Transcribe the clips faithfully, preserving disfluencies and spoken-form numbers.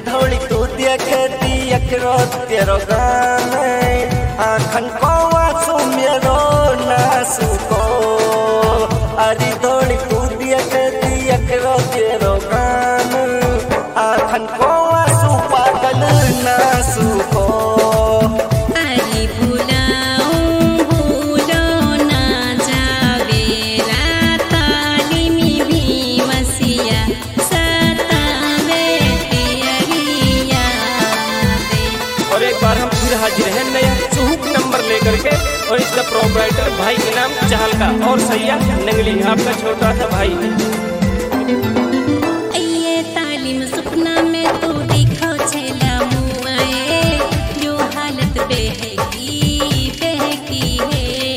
धौली तू देखती एकरो तेरो गाने आखन को आंसू मेरो नासू को अरे धौली तू देखती एकरो तेरो गाने आखन को आंसू पागल नासू को हाजिर है नया चुहुक नंबर लेकर के और इसका प्रोपराइटर भाई इनाम चाहल का और सैया नंगली आपका छोटा सा भाई। ये तालीम सपना में तो देखो छेला मुआए जो हालत बहकी बहकी है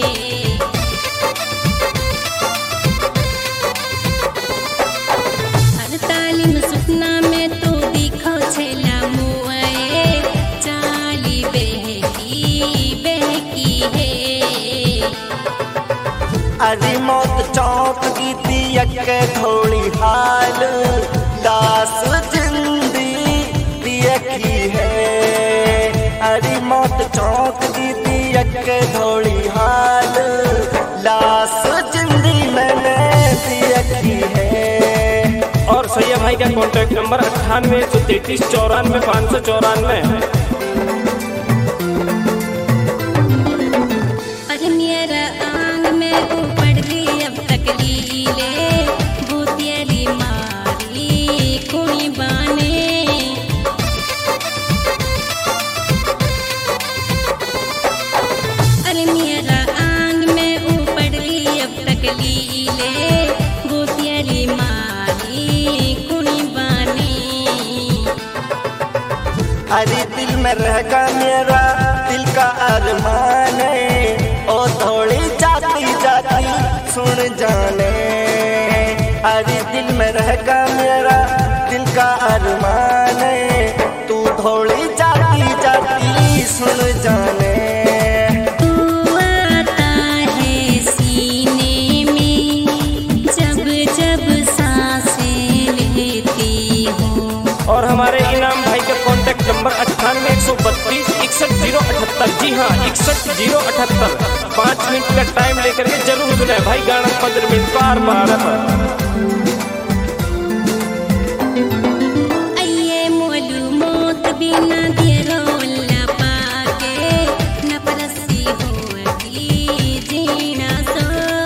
हर तालीम सपना में तो देखो छेला मुआए चाली बहकी है अरे मौत चौंक गीती यके थोड़ी हाल दास जिंदगी देखी है अरे मौत चौंक गीती यके थोड़ी हाल लाश जिंदगी मैंने देखी है। और सैया भाई का कॉन्टैक्ट नंबर अट्ठानवे सौ तैतीस चौरानवे पाँच सौ चौरानवे है। अरे दिल में रहेगा मेरा दिल का अरमान है ओ थोड़ी जाती जाती सुन जाने अरे दिल में रहेगा मेरा दिल का अरमान है तू थोड़ी जाती जाती सुन जाने और हमारे इनाम भाई का कॉन्टैक्ट नंबर अट्ठानवे एक सौ बत्तीस इकसठ जीरो अठहत्तर जी हाँ इकसठ जीरो अठहत्तर। पाँच मिनट का टाइम लेकर के जरूर सुने भाई गाना पंद्रह मिनट पार पार आइए मोलू मौत बिना दिया रोला पाके न परसी होगी जीना सो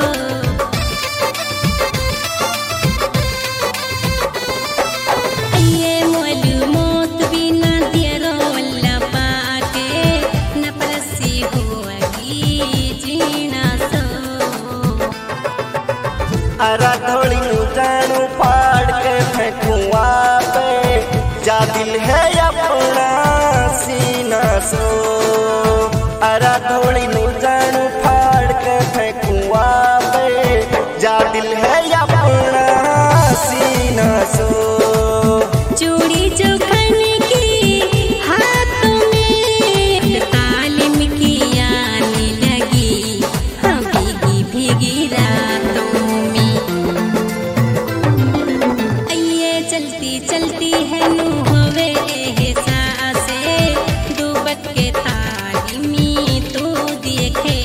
अरा धोड़ी जानू फाड़ के फेंकुआ पे जा दिल है अपना सीना सो अरा धोड़ी जानू फाड़ के फेंकुआ पे जा दिल है अपना सीना सो चूड़ी जो खाने की हाथों में तालीम की आने लगी हाँ भीगी भीगी रातों चलती है नू होवे एहसासे डूबत के तालीमी तो देखे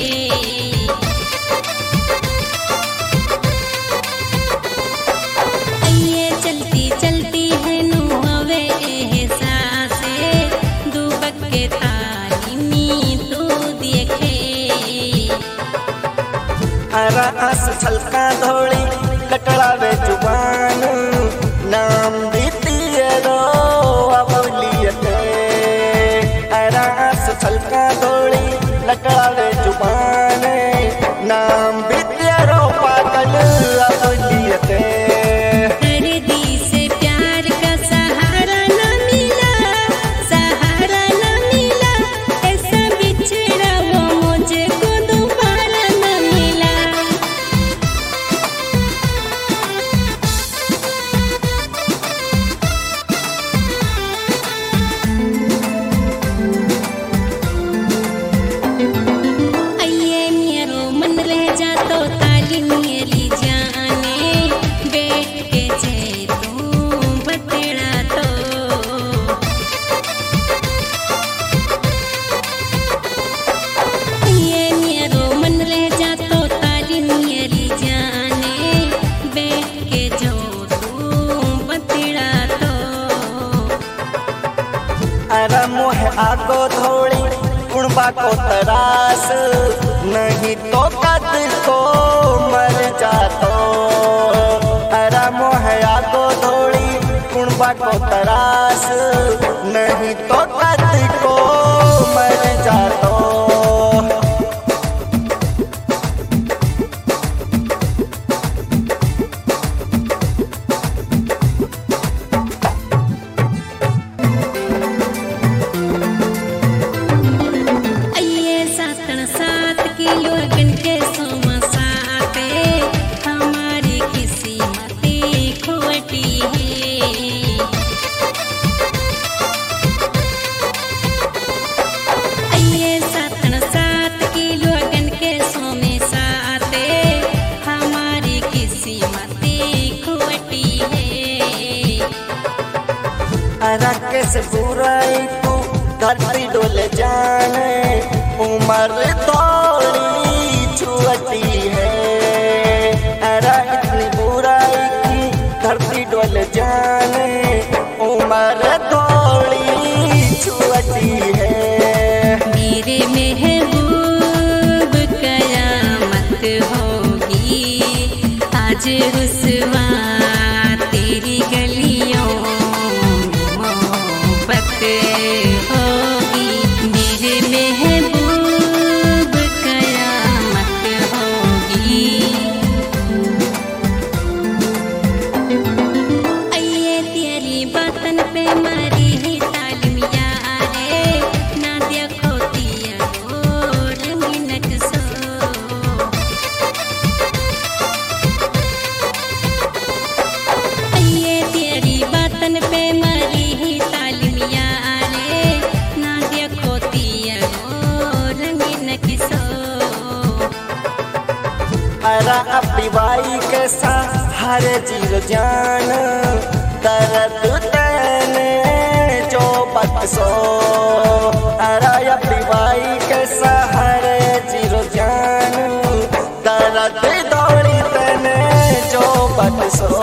ये चलती चलती है नू होवे एहसासे डूबत के तालीमी तो देखे अरा आस छलका धोड़ी कटड़ावे जुबान नाम बीतियरो अबलियते अरास छलका धोड़ी लकड़ावे जुबान नाम बीतियरो पागल अबलियते दर्दी से प्यार का सहारा न मिला सहारा न मिला ऐसा बिछड़ा वो मुझे को दोबारा न मिला मोह आको थोड़ी कुणबा को तरास, नहीं तो कद को मर जातो। अरे मोह आको थोड़ी कुणबा को तरास, नहीं तो कद को मर जातो। रकेश बुराई तू धरती डोले जाने, उम्र थोड़ी छुअती है। अरे इतनी बुराई की धरती डोले जाने, उम्र थोड़ी छुअती है। मेरे महबूब कयामत होगी आज रुसवा तेरी गलियों होगी। मेरे महबूब कयामत होगी। आइए तेरी बातन पे मारी ही तालीम यारे, ना देखो दिया वो रंगीन नक्शो। आइए तेरी बातन पे मारी ही तालीम यारे, ना देखो दिया वो रंगीन किसो। अरे अपनी बाई के सहारे जीरो जान, दर्द तेने जो बक्सो। अरे अपनी बाई के सहारे जीरो जान, दर्द दौड़ी तेने जो बक्सो।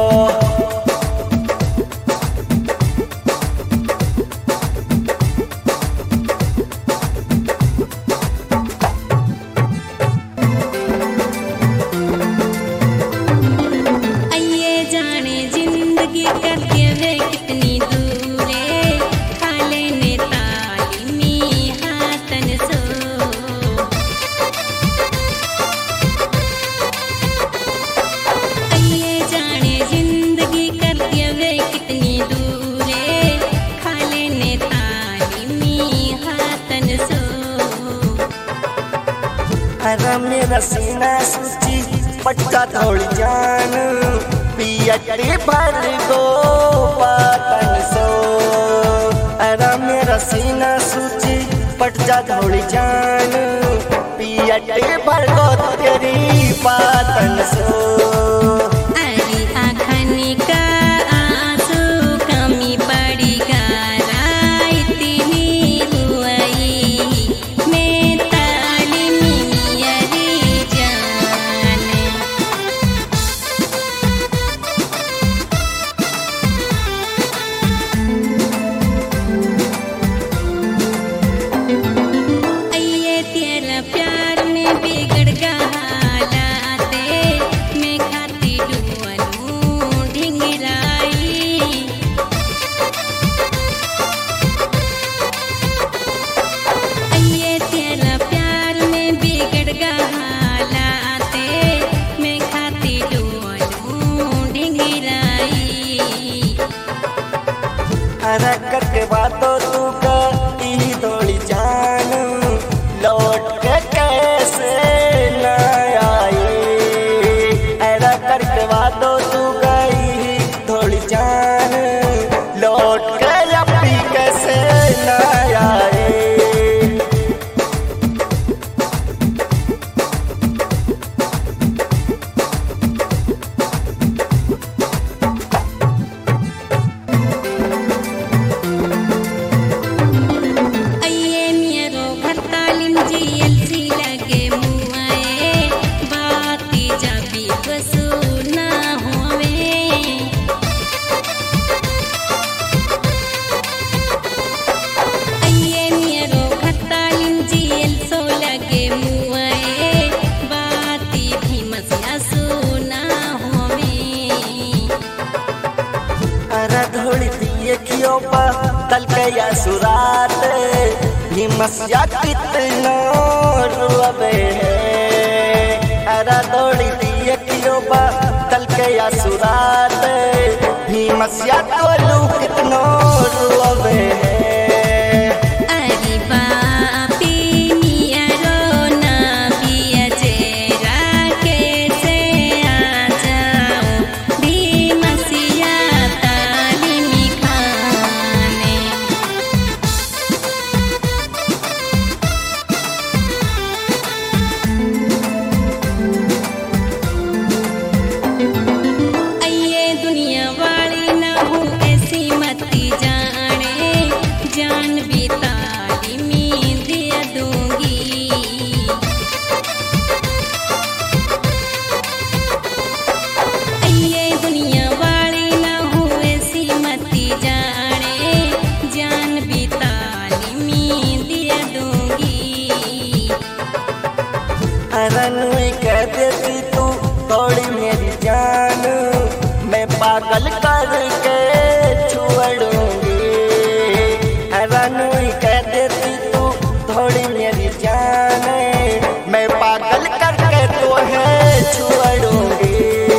अरे मेरा सीना सूची पट्टा थोड़ी जान, पियटी भर दो पातन सो। अरे मेरा सीना सूची पट्टा थोड़ी जान, पियटी भर दो तेरी पातन सो। अरे आँखनी का आंसू कमी पड़ी गारा इतनी हुई, मैं तालीमी यारी जाने। आइए तेरा प्यार में बिगड़ गया हालाते, मैं खाती तल के सुरात भीमसिया कितना रुआवे अरा दौड़ी दिए किलो बा तल के सुरात भीमसिया कोलू कितना रुआवे रनुई कह देती तू थोड़ी मेरी जान मैं पागल करके छोड़ूंगी। रनुई कह देती तू थोड़ी मेरी जान मैं पागल करके तो है छोड़ूंगी।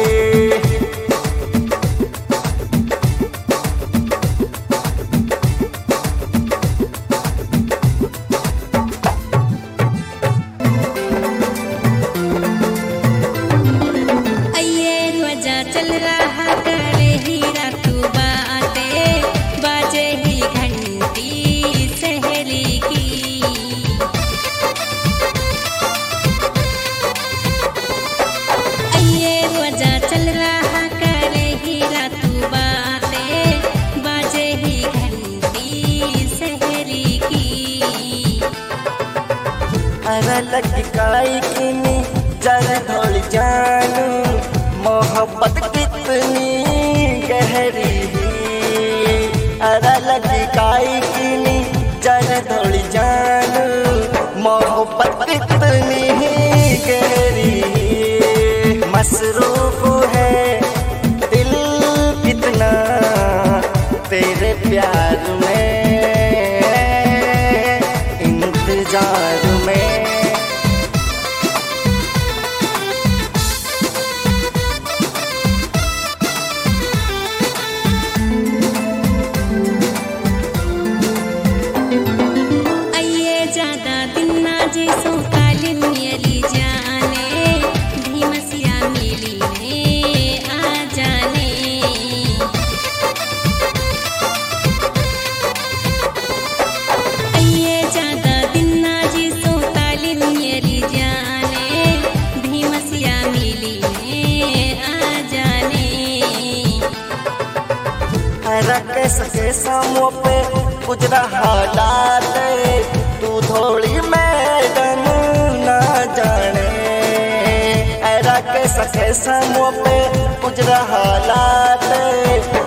चल रहा करे हीरा तू बाते बाजे ही घंटी सहेली की ये वजह चल रहा करे हीरा तू बाते बाजे ही घंटी सहेली की अरे लटकाई किनी जर धोल जानू मोहब्बत कितनी गहरी अरे लटकाई किनी जर धोली जान मोहब्बत कितनी गहरी मसरूफ है दिल कितना तेरे प्यार में इंतजार में सो काली मेरी जाने भीमसिया मिली ने आ जाने ये ज्यादा दिन ना जी सो काली मेरी जाने भीमसिया मिली ने आ जाने रख सके सामों पे गुजरा हालात तू थोड़ी मैडम ना जाने ऐरा के सके सामों पे गुजरा हालात